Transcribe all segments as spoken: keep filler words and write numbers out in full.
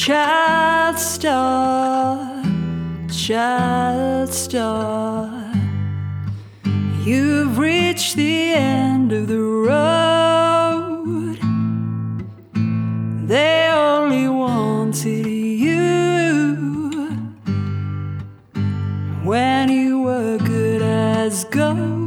Child star, child star, you've reached the end of the road. They only wanted you when you were good as gold.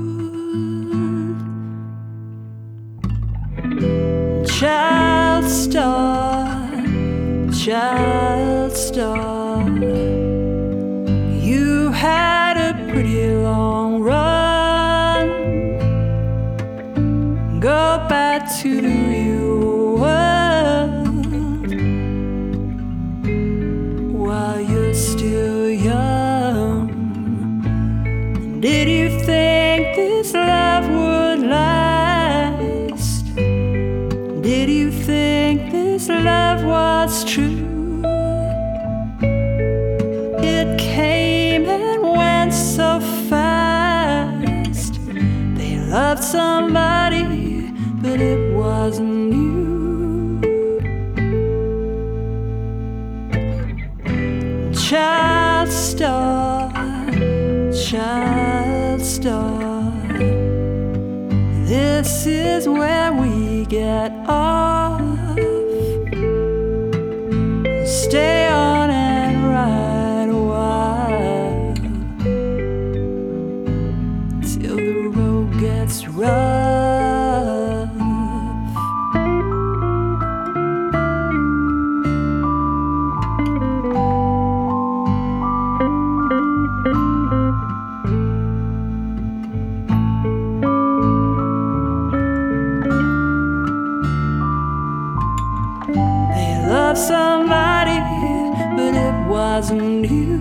Child star, child star, you had a pretty long run. Go back to the real world while you're still young. Did you think this love would last? Did you think this love was true? It came and went so fast. They loved somebody, but it wasn't you. Child star, child star, this is where we get off. Stay on and ride a while till the road gets rough. They love somebody, but it wasn't you.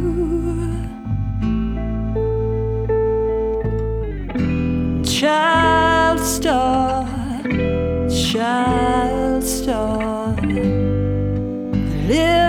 Child star, child star, live